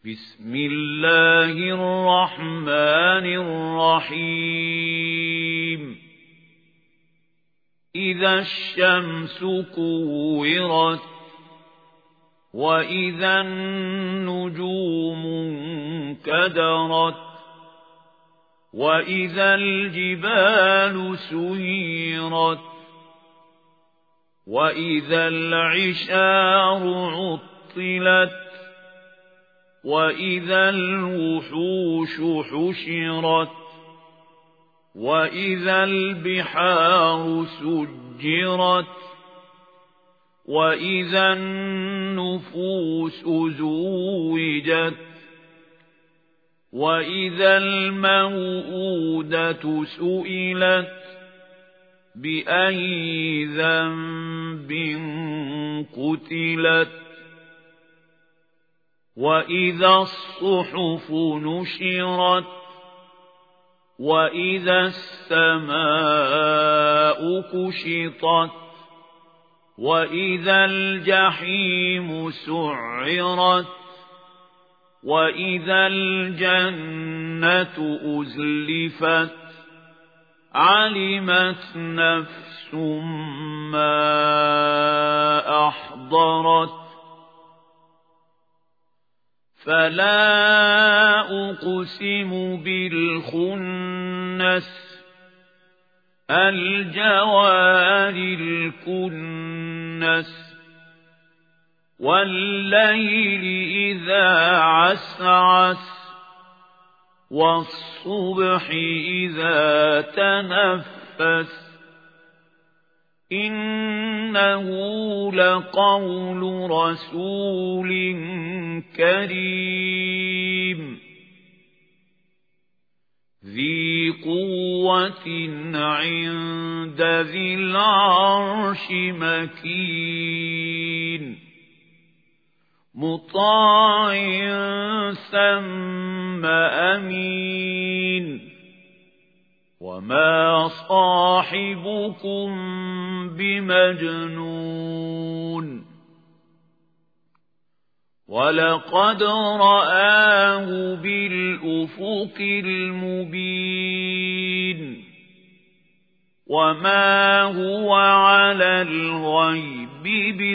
بسم الله الرحمن الرحيم إذا الشمس كورت وإذا النجوم انكدرت وإذا الجبال سيرت وإذا العشار عطلت وإذا الوحوش حشرت وإذا البحار سجرت وإذا النفوس زوجت وإذا الموءودة سئلت بأي ذنب قتلت وإذا الصحف نشرت وإذا السماء كشطت وإذا الجحيم سعرت وإذا الجنة أزلفت علمت نفس ما أحضرت فلا أقسم بالخنس الجوار الكنس والليل إذا عسعس والصبح إذا تنفس إنه لقول رسول كريم ذي قوة عند ذي العرش مكين مطاع ثم أمين وما صاحبكم بمجنون ولقد رآه بالأفق المبين وما هو على الغيب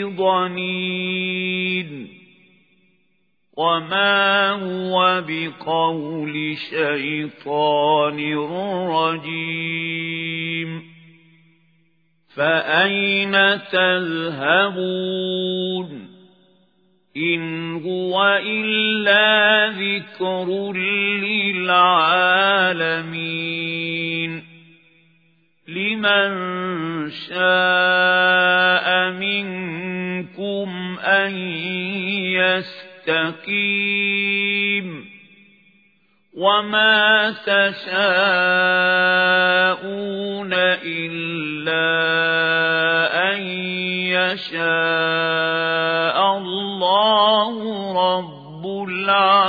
بضنين وما هو بقول شيطان رجيم فأين تذهبون إن هو إلا ذكر للعالمين لمن شاء منكم أن يستقيم وما تشاءون إلا أن يشاء الله رب العالمين.